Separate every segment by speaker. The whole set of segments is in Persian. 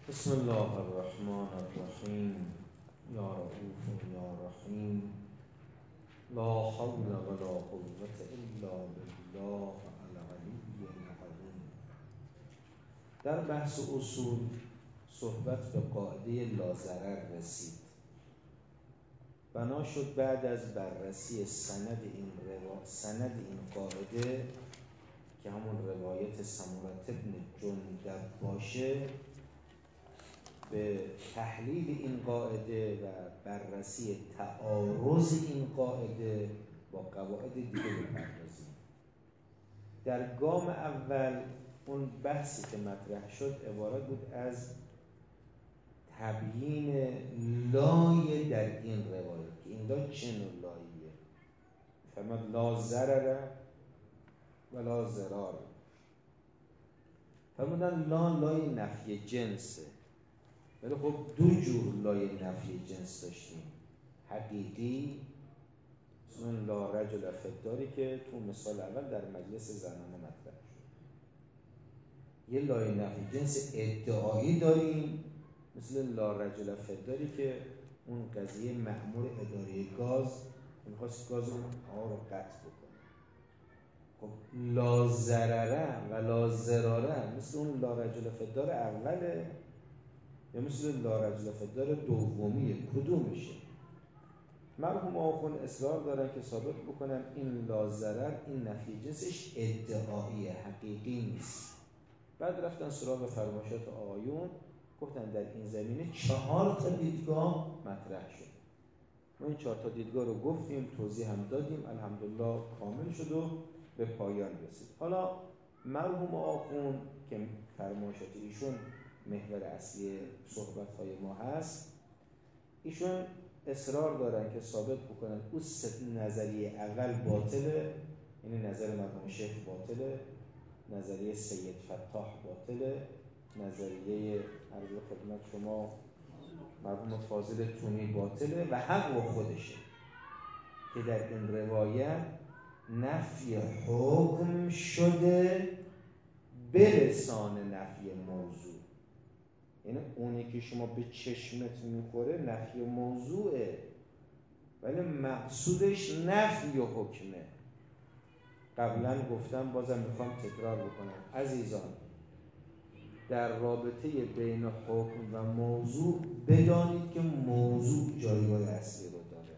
Speaker 1: بسم الله الرحمن الرحیم یا رؤوف یا رحیم لا حول ولا قوة الا بالله العلی العظیم. در بحث اصول صحبت به قاعده لاضرر رسید. بنا شد بعد از بررسی سند این قاعده که همون روایت سمره بن جندب باشه، به تحلیل این قاعده و بررسی تعارض این قاعده با قواعد دیگه بپردازیم. در گام اول اون بحثی که مطرح شد عبارت بود از تبیین لای در این روایت که این لا چه نوع لاییه. فرمود لا ضرر و لا ضرار. فرمودن لای نفی جنسه، ولی خب دو جور لای نفی جنس داشتیم. حقیقی اون لا رجل فداری که تو مثال اول در مجلس زنانه مطرح شد. یه لای نفی جنس ادعایی داریم مثل لا رجل فداری که اون قضیه مأمور اداره گاز میخواست گاز اون رو قطع بکنه. خب لا ضرره و لا ضراره مثل اون لا رجل فدار اوله یا مثل لا رجل فدار دومیه؟ کدومشه؟ مرحوم آخون اصرار دارن که ثابت بکنن این لا ضرر، این نفی جنسش ادعاییه، حقیقی نیست. بعد رفتن سراغ فرمایشات آقایون، گفتن در این زمینه 4 تا دیدگاه مطرح شد. ما این 4 تا دیدگاه رو گفتیم، توضیح هم دادیم، الحمدلله کامل شد و به پایان رسید. حالا مرحوم آخون که فرمایشات ایشون محور اصلی صحبت‌های ما هست، ایشون اصرار دارن که ثابت بکنن اون نظریه اول باطله، یعنی نظر مرحوم شیخ باطله، نظریه سید فتاح باطله، نظریه عرض خدمت شما مرحوم فاضل تونی باطله و حق و خودشه که در این روایت نفی حکم شده به لسان نفی موضوع. یعنی اونی که شما به چشمت میخوره نفی موضوعه، ولی مقصودش نفی و حکمه. قبلا گفتم، بازم میخوام تکرار بکنم عزیزان، در رابطه بین حکم و موضوع بدانید که موضوع جایگاه اصلی رو داره.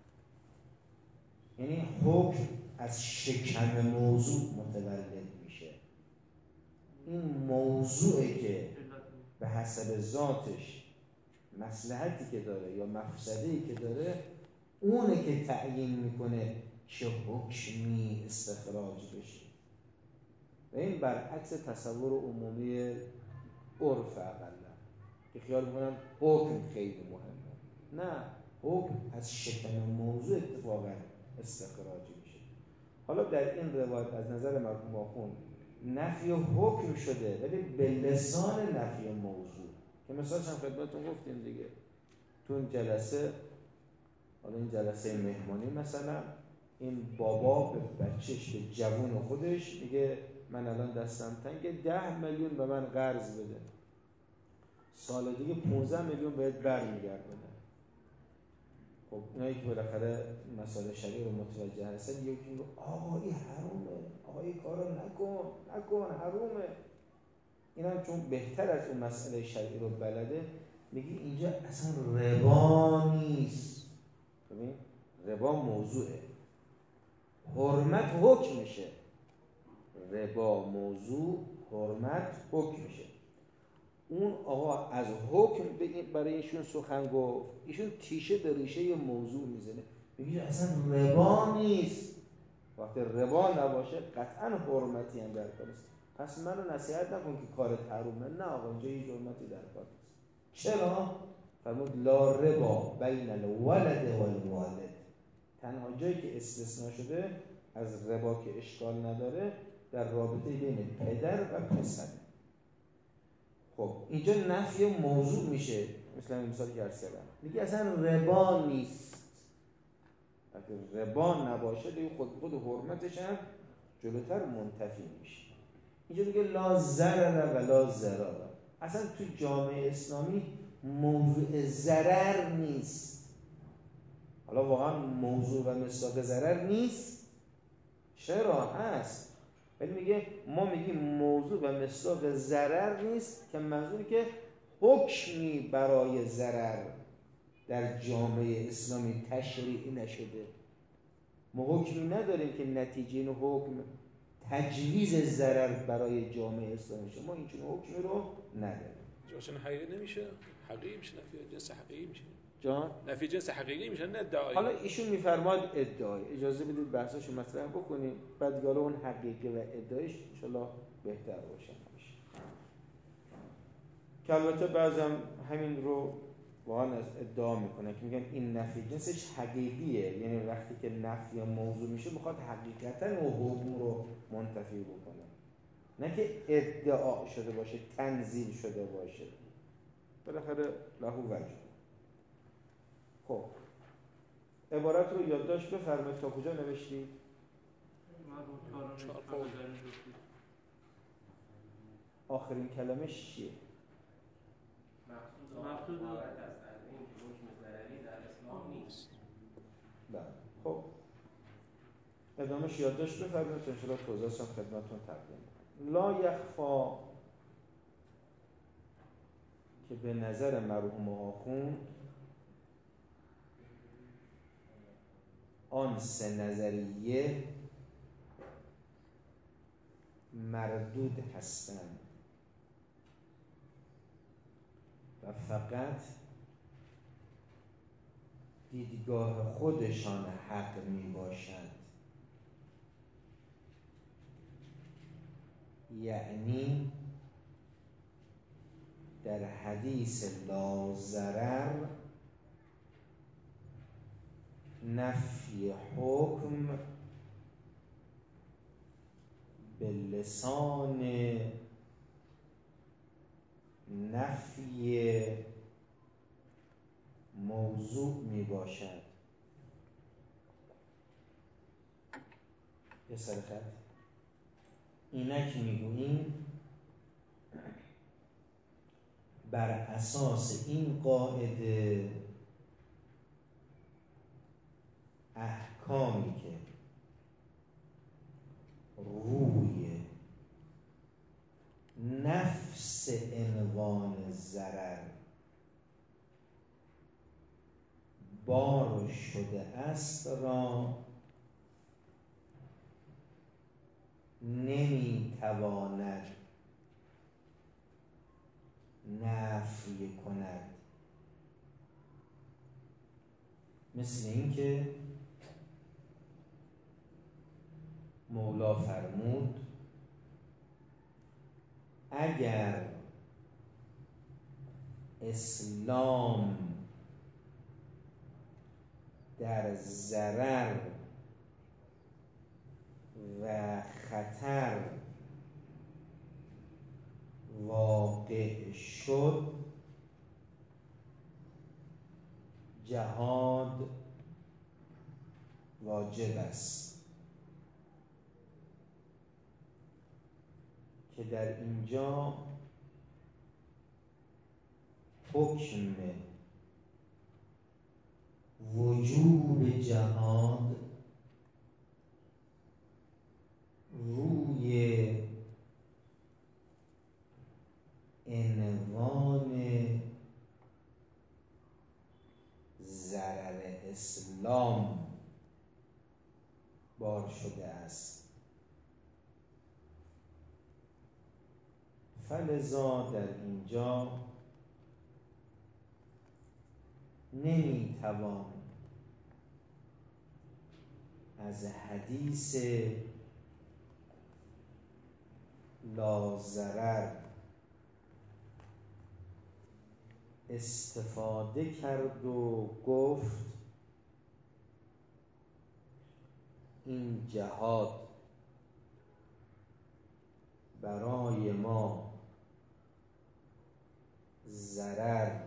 Speaker 1: یعنی حکم از شکم موضوع متولد میشه. این موضوعه که به حسب ذاتش مصلحتی که داره یا مفسده‌ای که داره اونه که تعیین میکنه چه حکمی استخراج بشه. و این برعکس تصور عمومی عرف اقلا که خیال میکنن حکم خیلی مهمه. نه، حکم از شکم موضوع اتفاقا استخراج میشه. حالا در این روایت از نظر مرحوم آخوند نفی حکم شده ولی به لسان نفی موضوع، که مثالش هم خدمتتون گفتیم دیگه. تو این جلسه، حالا این جلسه مهمانی مثلا، این بابا به بچهش، به جوون خودش میگه من الان دستم تنگه 10 میلیون به من قرض بده، سال دیگه 15 میلیون بهت برمیگردونه. خب اینایی که بالاخره مسائل شرعی رو متوجه هستن یکی میگه آقا این حرومه، آقا این کارو نکن حرومه. اینم چون بهتر از اون مسئله شرعی رو بلده میگه اینجا اصلا ربا نیست. ببین ربا موضوعه، حرمت حکم میشه. ربا موضوع، حرمت حکم میشه. اون آقا از حکم برای ایشون سخن گفت، ایشون تیشه به ریشه موضوع میزنه، میگه اصلا ربا نیست. وقتی ربا نباشه قطعا حرمتی هم در کار است. پس منو نصیحت نکن که کارت حرومه. نه آقا، اینجا هیچ حرمتی در کار نیست. چرا؟ فرمود لا ربا بین الولد والوالد. تنها جایی که استثناء شده از ربا که اشکال نداره در رابطه بین پدر و پسر. خب اینجا نفی موضوع میشه، مثلا این مثالی که عرض کردم، میگه اصلا ربا نیست. اگه ربا نباشه دیگه خود حرمتش هم جلوتر منتفی میشه. اینجا میگه لا ضرر و لا ضرار. اصلا تو جامعه اسلامی موضوع ضرر نیست. حالا واقعا موضوع و مصداق ضرر نیست؟ چرا هست؟ ولی میگه ما میگیم موضوع و مصداق ضرر نیست، که منظوری که حکمی برای ضرر در جامعه اسلامی تشریع نشده. ما حکمی نداریم که نتیجه این حکم تجویز ضرر برای جامعه اسلامی شه. ما اینچون حکمی رو نداریم.
Speaker 2: جاشون حقیقی نمیشه، حقیقی میشه، نفی جنس حقیقی میشه.
Speaker 1: جان؟
Speaker 2: نفی جنس حقیقی میشه، نه ادعایی.
Speaker 1: حالا ایشون میفرماد ادعای. اجازه بدید بحثاشو مطرح بکنیم، بعد دیگه اون حقیقی و ادعایش ان شاءالله بهتر روشن میشه. که البته بعضم همین رو واقعا از ادعا میکنه که میگن این نفی جنسش حقیقیه، یعنی وقتی که نفی یا موضوع میشه میخواد حقیقتا اون حکم رو منتفی بکنه، نه که ادعا شده باشه، تنزیل شده باشه. بالاخره لهو وجه. خب عبارت رو یادداشت بفرمایید. تا کجا نوشتید؟ آخرین کلمش چیه؟
Speaker 3: مقصود عبارت است از این که حکم ضرری در اسلام نیست.
Speaker 1: بله. خب ادامهش یادداشت بفرمایید تا انشاءالله توضیحش هم خدمتتون تقدیم کنم. لا یخفا، که به نظر مرحوم آخوند آن سه نظریه مردود هستند و فقط دیدگاه خودشان حق می باشند. یعنی در حدیث لا ضرر نفی حکم به لسان نفی موضوع می باشد. یه سرخط اینک میگوییم بر اساس این قاعده احکامی که روی نفس عنوان ضرر بار شده است را نمیتواند نفی کند. مثل این که مولا فرمود اگر اسلام در ضرر و خطر واقع شد جهاد واجب است. که در اینجا حکم وجوب جهاد روی عنوان ضرر اسلام بار شده است. فلذا در اینجا نمیتوان از حدیث لا ضرر استفاده کرد و گفت این جهاد برای ما ضرر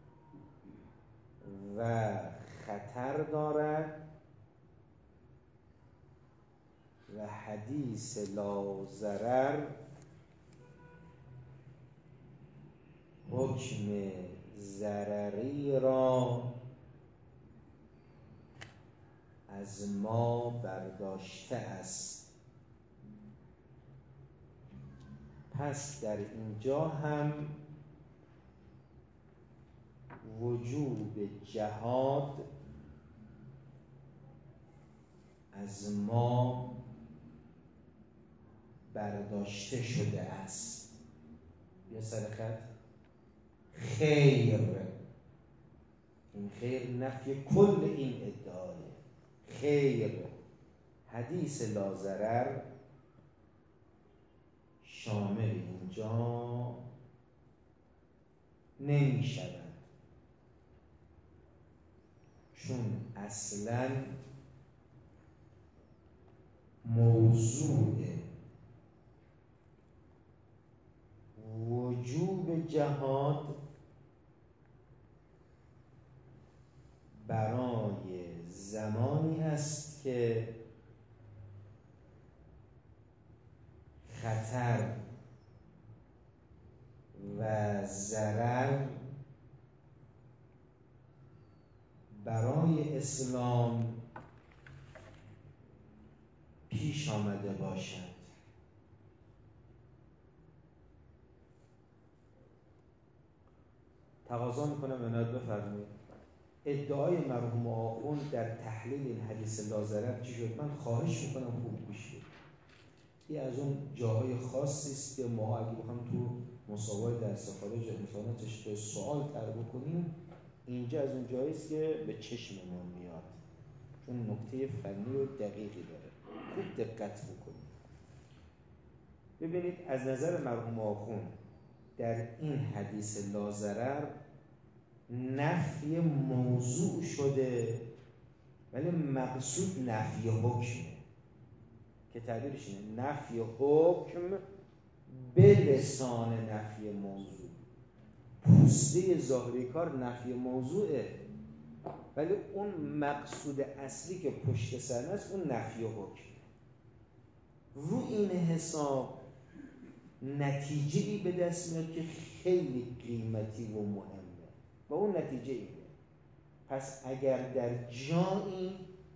Speaker 1: و خطر دارد و حدیث لا ضرر حکم ضرری را از ما برداشته است. پس در اینجا هم وجوب جهاد از ما برداشته شده است. یا سر خط خیر، این خیر نفی کل این ادعای خیر. حدیث لاضرر شامل اینجا نمی شود، چون اصلا موضوع وجوب جهاد برای زمانی است که خطر و ضرر برای اسلام پیش آمده باشد. تقاضا میکنم عنایت بفرمایید. ادعای مرحوم آخوند در تحلیل این حدیث لاضرر چی شد؟ من خواهش میکنم خوب گوش بدید. این از اون جاهای خاصی است که ما اگه بخوام تو مسابقات درس خارج امتحاناتش به سوال طرح بکنیم، اینجا از اون جایی است که به چشممون میاد، چون نکته فنی و دقیقی داره. خوب دقت بکنید. ببینید از نظر مرحوم آخوند در این حدیث لاضرر نفی موضوع شده، ولی مقصود نفی حکمه، که تعبیرش اینه نفی حکم به لسان نفی موضوع. پوسته ظاهری کار نفی موضوعه، ولی اون مقصود اصلی که پشت سر است اون نفی حکم. رو این حساب نتیجه‌ای به دست میاد که خیلی قیمتی و مهمه و اون نتیجه اینه. پس اگر در جایی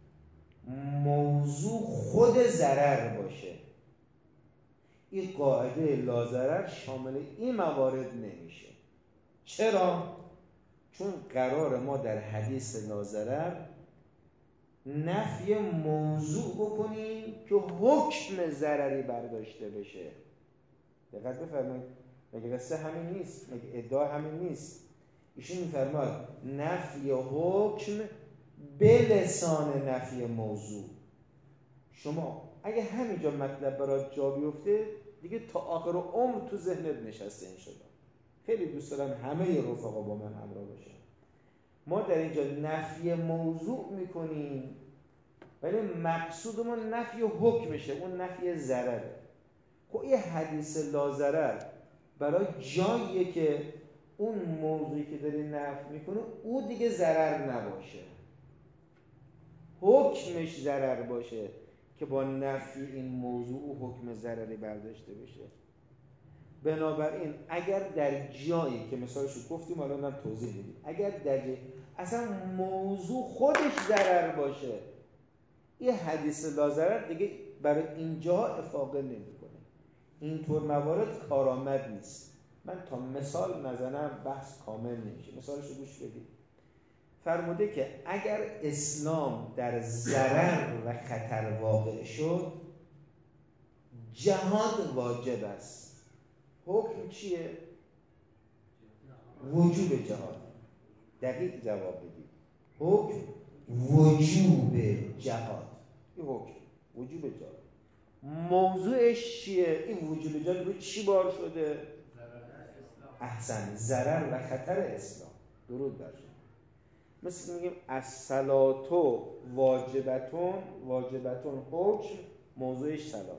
Speaker 1: موضوع خود ضرر باشه، این قاعده لاضرر شامل این موارد نمیشه. چرا؟ چون قرار ما در حدیث لاضرر نفی موضوع بکنیم که حکم ضرری برداشته بشه. دقت بفرمایید. مگه قصه همین نیست؟ مگه ادعا همین نیست؟ ایشون میفرماد نفی حکم به لسان نفی موضوع. شما اگه همینجا مطلب برات جا بیفته دیگه تا آخر عمر تو ذهنت نشسته این شده. خیلی دوست دارم همه رفقا با من همراه باشن. ما در اینجا نفی موضوع میکنیم، ولی مقصودمون نفی حکمشه، اون نفی ضرره. خب این حدیث لاضرر برای جاییه که اون موضوعی که داری نفی میکنه او دیگه ضرر نباشه، حکمش ضرر باشه که با نفی این موضوع او حکم ضرری برداشته بشه. بنابراین اگر در جایی که مثالشو گفتیم الان هم توضیح میدیم، اگر در جایی اصلا موضوع خودش ضرر باشه، این حدیث لاضرر دیگه برای اینجا افاقه نمیکنه. اینطور موارد کارآمد نیست. من تا مثال نزنم بحث کامل نمیشه. مثالشو گوش بدید. فرموده که اگر اسلام در ضرر و خطر واقع شد، جهاد واجب است. حکم چیه؟ وجوب جهاد. دقیق جواب بدید. حکم وجوب جهاد. این حکم وجوب جهاد. موضوعش چیه؟ این وجوب جهاد رو چی بار شده؟ احسن، ضرر و خطر اسلام. درود بر شما. مثل میگیم الصلاتو واجبتون، واجبتون حکم، موضوعش صلات.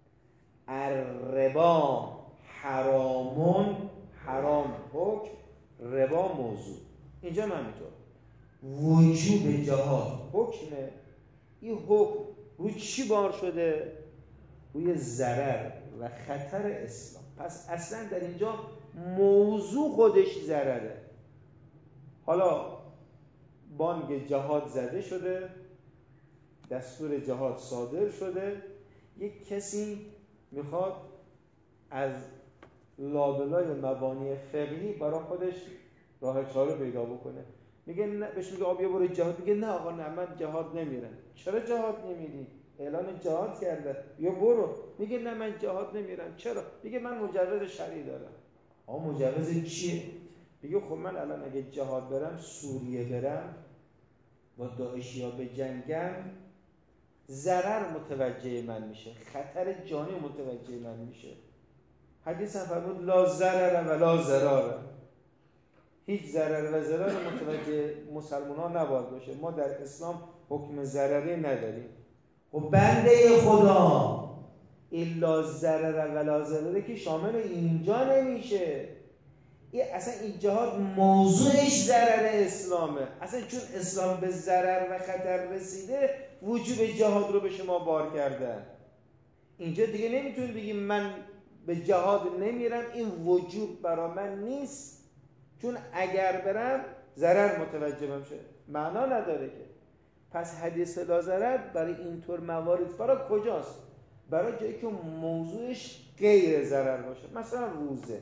Speaker 1: الربا حرامون، حرام حکم، ربا موضوع. اینجا هم همینطور. وجوب جهاد حکمه. این حکم روی چی بار شده؟ روی ضرر و خطر اسلام. پس اصلا در اینجا موضوع خودش ضرره. حالا بانگ جهاد زده شده، دستور جهاد صادر شده، یک کسی میخواد از لابلای مبانی فقهی برای خودش راه چاره پیدا بکنه، میگه نه، بهش میگه بیا برو جهاد، میگه نه آقا نه، من جهاد نمیرم. چرا جهاد نمیری؟ اعلان جهاد کرده، بیا برو. میگه نه من جهاد نمیرم. چرا؟ میگه من مجوز شرعی دارم. مجوز چیه؟ میگه خب من الان اگه جهاد برم، سوریه برم، با داعشیا به جنگم، ضرر متوجه من میشه، خطر جانی متوجه من میشه. حدیث هم فرمود لا ضرر و لا ضرار، هیچ ضرر و ضرر متوجه مسلمان ها نباید باشه. ما در اسلام حکم ضرری نداریم. خب بنده خدا الا ضرر و لا ضرر که شامل اینجا نمیشه. اصلا این جهاد موضوعش ضرر اسلامه. اصلا چون اسلام به ضرر و خطر رسیده، وجوب جهاد رو به شما بار کرده. اینجا دیگه نمیتونید بگیم من به جهاد نمیرم، این وجوب برا من نیست، چون اگر برم ضرر متوجه بشه. معنا نداره که. پس حدیث لا ضرر برای اینطور موارد برای کجاست؟ برای جایی که موضوعش غیر ضرر باشه. مثلا روزه،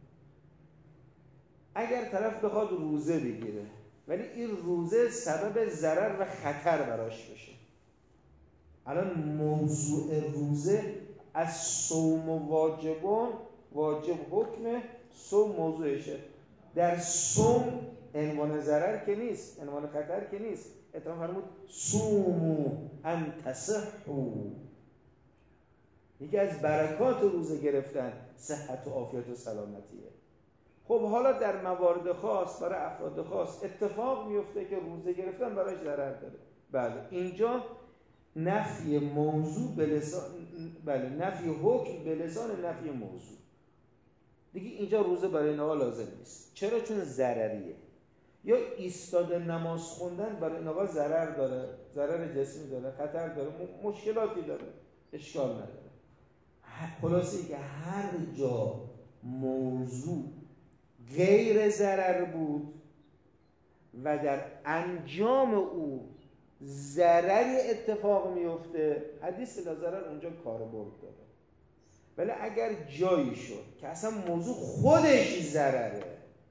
Speaker 1: اگر طرف بخواد روزه بگیره ولی این روزه سبب ضرر و خطر براش بشه، الان موضوع روزه از صوم و واجب حکم صوم موضوعشه. در صوم عنوان ضرر که نیست، عنوان خطر که نیست. اتفاقا فرمود صوموا ان تصحوا. یکی از برکات روزه گرفتن صحت و عافیت و سلامتیه. خب حالا در موارد خاص برای افراد خاص اتفاق میفته که روزه گرفتن برایش ضرر داره. بله اینجا نفی موضوع به لسان، بله نفی حکم به لسان نفی موضوع. دیگه اینجا روزه برای اینها لازم نیست. چرا؟ چون ضرریه. یا ایستاده نماز خوندن برای اینها ضرر داره، ضرر جسمی داره، خطر داره، مشکلاتی داره، اشکال نداره. خلاصه که هر جا موضوع غیر ضرر بود و در انجام او ضرری اتفاق میفته، حدیث لا ضرر اونجا کاربرد داره. ولی اگر جایی شد که اصلا موضوع خودش ضرره،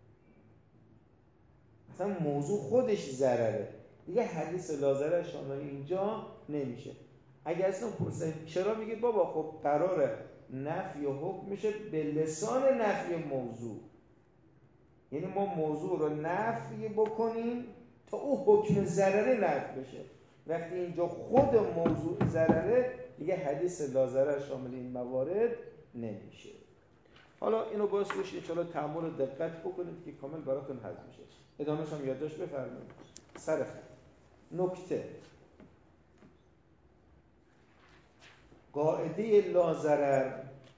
Speaker 1: اصلا موضوع خودش ضرره، دیگه حدیث لا ضرر شامل اینجا نمیشه. اگر اصلا پرسید چرا، میگید بابا خب قراره نفی و حکم میشه به لسان نفی موضوع، یعنی ما موضوع رو نفی بکنیم تا او حکم ضرره نفی بشه. وقتی اینجا خود موضوع ضرره، دیگه حدیث لا ضرر شامل این موارد نمیشه. حالا اینو باز روش انشاءالله تأمل و دقت بکنید که کامل براتون حل میشه. ادامهش هم یادداشت بفرمایید. سر خط نکته، قاعده لا ضرر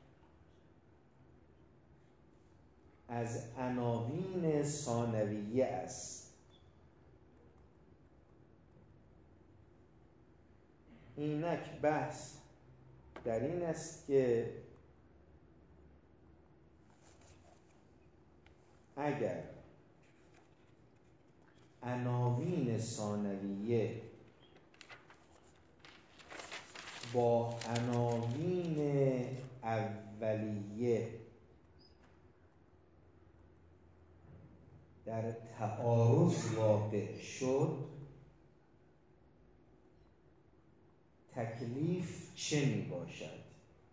Speaker 1: از عناوین ثانویه است. اینک بحث در این است که اگر عناوین ثانویه با عناوین اولیه در تعارض واقع شد، تکلیف چه می باشد؟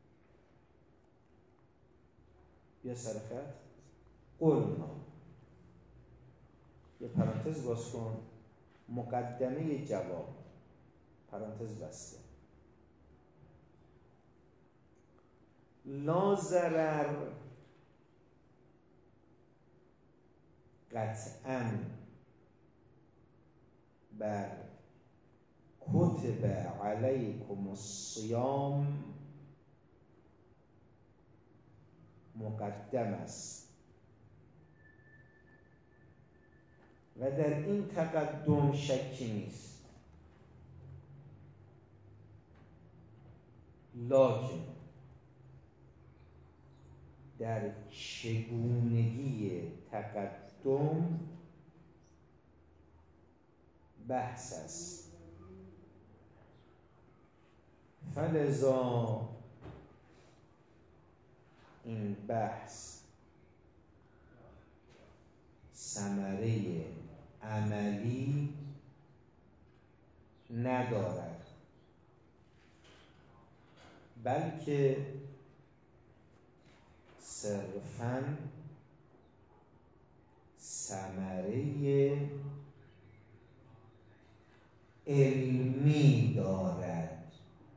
Speaker 1: بیا سر خط. قلنا، یه پرانتز باز کن، مقدمه جواب، پرانتز بسته. لا ضرر قطعاً بر کتب علیکم الصیام مقدم است و در این تقدم شکی نیست، لکن در چگونگی تقدم بحث است. فلذا این بحث ثمره عملی ندارد، بلکه صرفاً ثمره علمی دارد.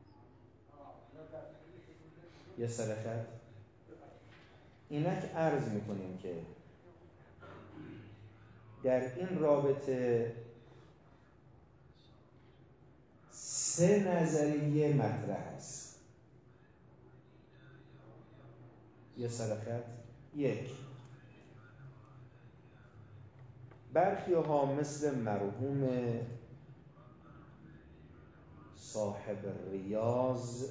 Speaker 1: یه سرخط اینک عرض میکنیم که در این رابطه 3 نظریه مطرح است. یه سرخط. 1، برخی ها مثل مرحوم صاحب ریاض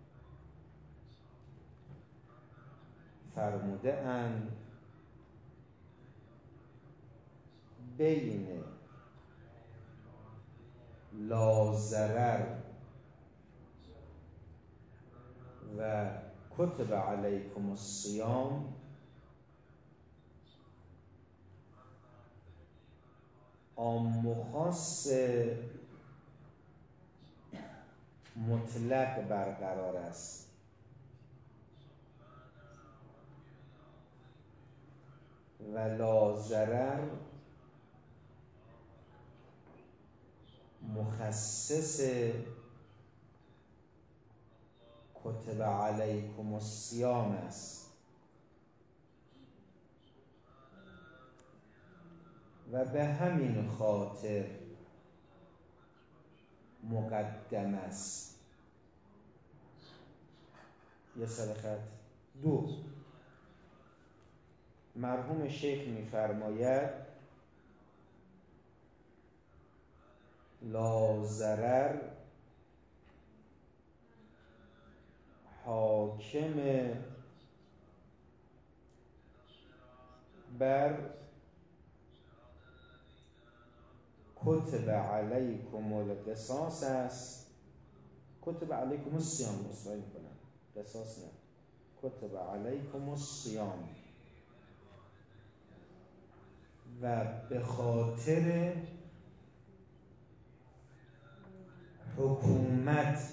Speaker 1: فرموده اند بین لا ضرر و کتب علیکم الصیام عام و خاص مطلق برقرار است و لا ضرر مخصص کتب علیکم الصیام است و به همین خاطر مقدم است. یه سرخط. 2، مرحوم شیخ می‌فرماید لا ضرر حاکم بر کتب علیکم القصاص است. کتب علیکم الصیام اصلاحی میکنم، قصاص نه، کتب علیکم الصیام، و به خاطر حکومت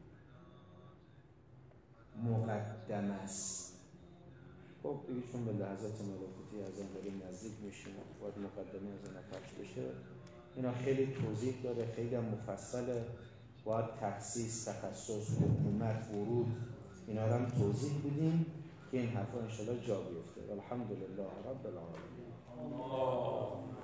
Speaker 1: مقدم است. خب دیگه چون به لحظات ملکوتی از آن داریم نزدیک میشیم باید مقدمه از آن پخش بشه. اینا خیلی توضیح داره، خیلی هم مفصله، باید تخصیص، تخصص، حکومت، ورود، اینا رو هم توضیح بدیم که این حرفا انشاءالله جا بیفته. الحمدلله رب العالمین.